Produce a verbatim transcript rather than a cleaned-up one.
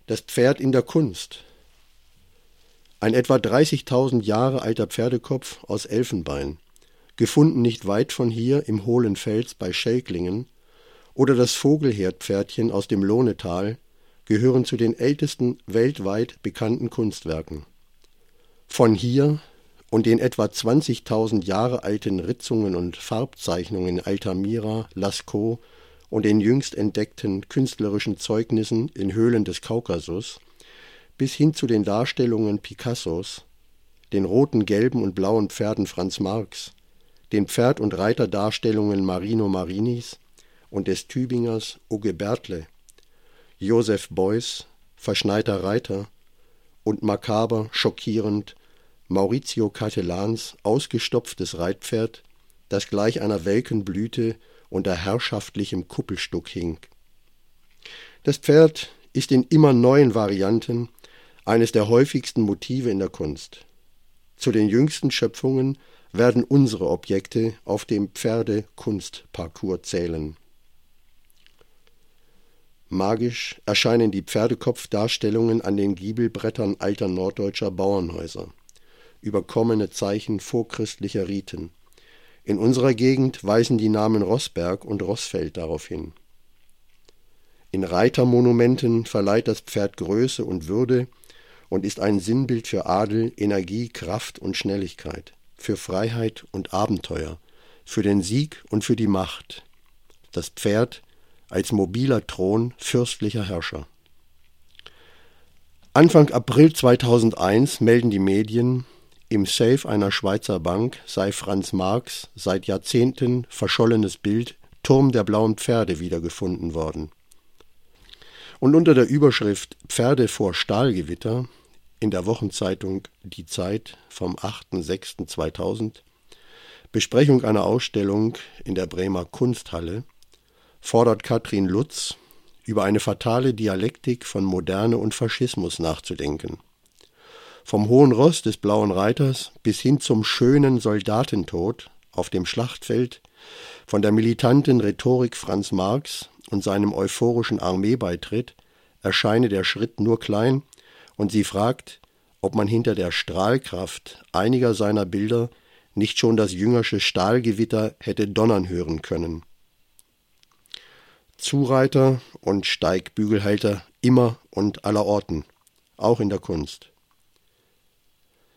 Das Pferd in der Kunst. Ein etwa dreißigtausend Jahre alter Pferdekopf aus Elfenbein, gefunden nicht weit von hier im hohlen Fels bei Schelklingen, oder das Vogelherdpferdchen aus dem Lohnetal gehören zu den ältesten weltweit bekannten Kunstwerken. Von hier und den etwa zwanzigtausend Jahre alten Ritzungen und Farbzeichnungen in Altamira, Lascaux und den jüngst entdeckten künstlerischen Zeugnissen in Höhlen des Kaukasus bis hin zu den Darstellungen Picassos, den roten, gelben und blauen Pferden Franz Marcs, den Pferd- und Reiterdarstellungen Marino Marinis und des Tübingers Uge Bertle, Joseph Beuys, Verschneiter Reiter und makaber, schockierend Maurizio Catellans ausgestopftes Reitpferd, das gleich einer welken Blüte unter herrschaftlichem Kuppelstuck hing. Das Pferd ist in immer neuen Varianten eines der häufigsten Motive in der Kunst. Zu den jüngsten Schöpfungen werden unsere Objekte auf dem Pferdekunstparcours zählen. Magisch erscheinen die Pferdekopfdarstellungen an den Giebelbrettern alter norddeutscher Bauernhäuser, überkommene Zeichen vorchristlicher Riten. In unserer Gegend weisen die Namen Rossberg und Rossfeld darauf hin. In Reitermonumenten verleiht das Pferd Größe und Würde und ist ein Sinnbild für Adel, Energie, Kraft und Schnelligkeit, für Freiheit und Abenteuer, für den Sieg und für die Macht. Das Pferd als mobiler Thron fürstlicher Herrscher. Anfang April zweitausendeins melden die Medien, im Safe einer Schweizer Bank sei Franz Marcs seit Jahrzehnten verschollenes Bild Turm der blauen Pferde wiedergefunden worden. Und unter der Überschrift Pferde vor Stahlgewitter in der Wochenzeitung Die Zeit vom achter sechster zweitausend, Besprechung einer Ausstellung in der Bremer Kunsthalle, fordert Katrin Lutz, über eine fatale Dialektik von Moderne und Faschismus nachzudenken. Vom hohen Ross des blauen Reiters bis hin zum schönen Soldatentod auf dem Schlachtfeld, von der militanten Rhetorik Franz Marcs und seinem euphorischen Armeebeitritt erscheine der Schritt nur klein, und sie fragt, ob man hinter der Strahlkraft einiger seiner Bilder nicht schon das jüngersche Stahlgewitter hätte donnern hören können. Zureiter und Steigbügelhalter immer und allerorten, auch in der Kunst.